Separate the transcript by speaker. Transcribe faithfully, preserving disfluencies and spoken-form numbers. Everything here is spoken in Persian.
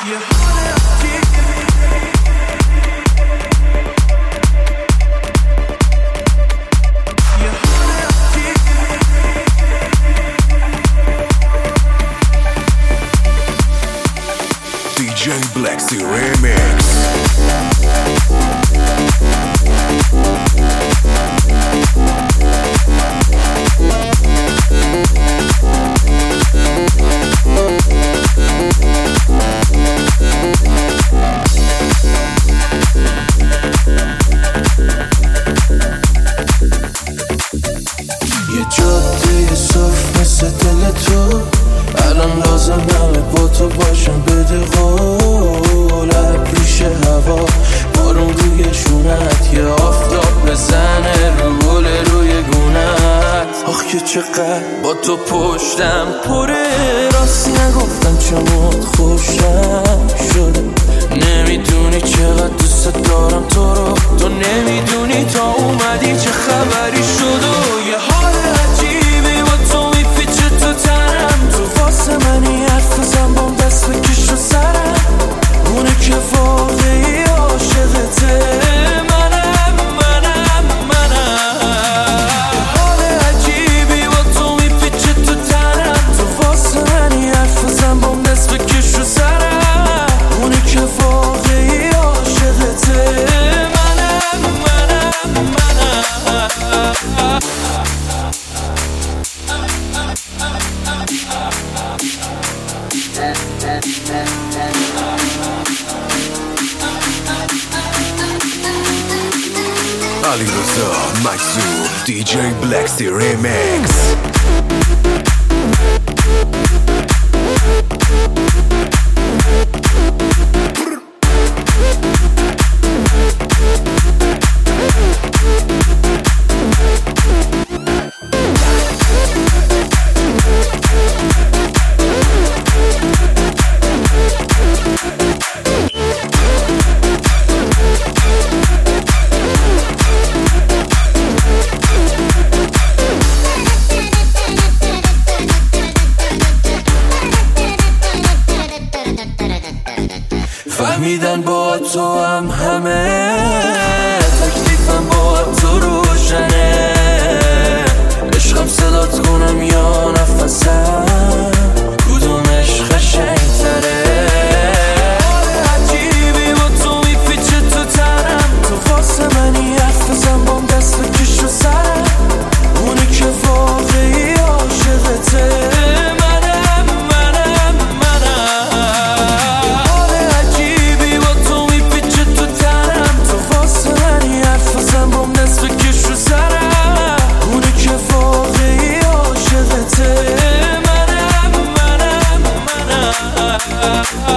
Speaker 1: دی جی Blacksy Remix.
Speaker 2: یه جاده صاف مثل دل تو، الان لازم همه با تو باشم. بده قول ابریش هوا، بارون روی شونت، یه آفتاب بزنه رو گل روی گونت. آخ که چقدر با تو پشتم پره، راستی نگفتم چمات خوشم شده. نمیدونی چقدر دوست دارم تو رو، تو نمیدونی تا اومدی چه خبری شد. و یه حال عجیبی با تو میپیچه تو تنم، تو واسه منی حرف بزن بام دست بکش رو سرم. اونه که واقعی عاشقته منم منم منم. یه حال عجیبی با تو میپیچه تو تنم، تو واسه منی حرف بزن بام دست بکش رو سرم. اونه که واقعی عاشقته منم منم منم.
Speaker 1: علی رضا مجذوب دی جی Blacksy Remix.
Speaker 2: فهمیدن با تو هم همه، تکلیفم با تو روشنه. عشقم صدات کنم یا نفسم، کدوم عشق قشنگ‌تره. عجیبی با تو میپیچه تو تنم، تو واسه منی حرف بزن بام دست بکش رو سرم. اونه که واقعی عاشقته منم منم منم. عجیبی با تو میپیچه تو تنم، تو واسه منی حرف بزن بام دست بکش رو سرم. اونه که واقعی عاشقته منم منم منم.